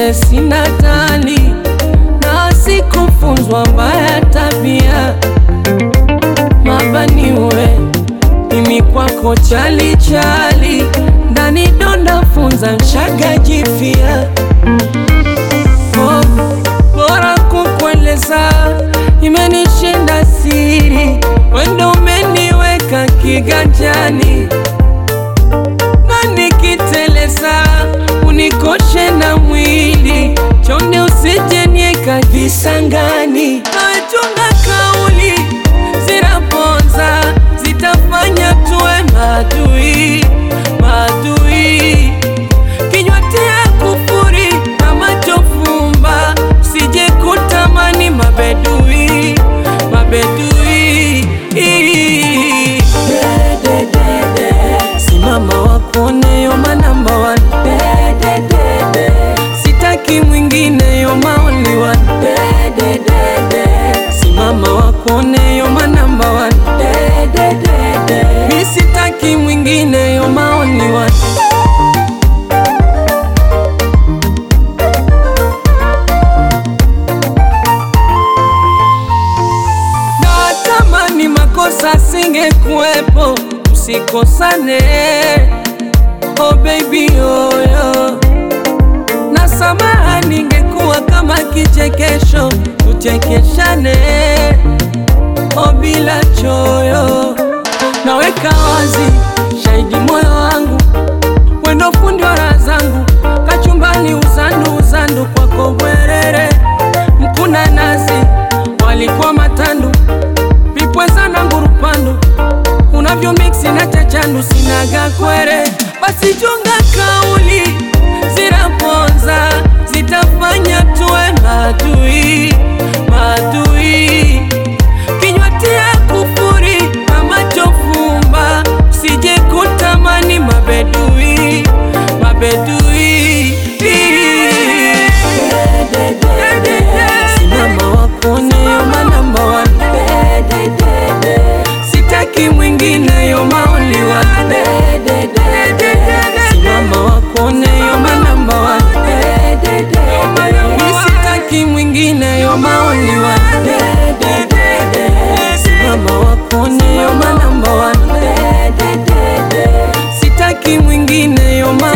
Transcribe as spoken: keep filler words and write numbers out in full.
vile sina tani na sikufunzwa mbaya tabia. Mabaniwe mimi kwako chali chali, ndani donda funza mshaga jifia. Oh, bora kukueleza imenishinda siri, wendo umeniweka kiganjani, na nikiteleza unikoshe na mwili, chonde usije nieka visangani. Nachunga kauli zinaponza, zitafanya tuwe maadui, maadui. Kinywa tia kufuri na macho fumba, usije kutamani mabedui, mabedui. Simama wakuone yo my number one, sitaki mwingine yo my only one. Simama wakuone yo my number one, mi sitaki mwingine yo my only one. Natamani makosa singekuwepo, tusikosane, oh baby oh yo. Na samaha ningekuwa kama kichekesho, tuchekeshane, oh bila choyo. Naweka wazi shahidi moyo wangu, wendo fundi wa raha zangu, kachumbani uzandu uzandu kwako bwerere. Mkuna nasi walikuwa matandu, vipweza na ngurupandu, unavyo mixi na chachandu sinaga kwere. Basi chunga kauli zinaponza, zitafanya tuwe maadui, maadui. Kinywa tia kufuri na macho fumba, usije kutamani mabedui, mabedui. Simama wakuone yo my number one, sitaki mwingine yo my only one. Simama wakuone yo my number one, mi sitaki mwingine yo my only one. Simama wakuone yo my number one, sitaki mwingine yo my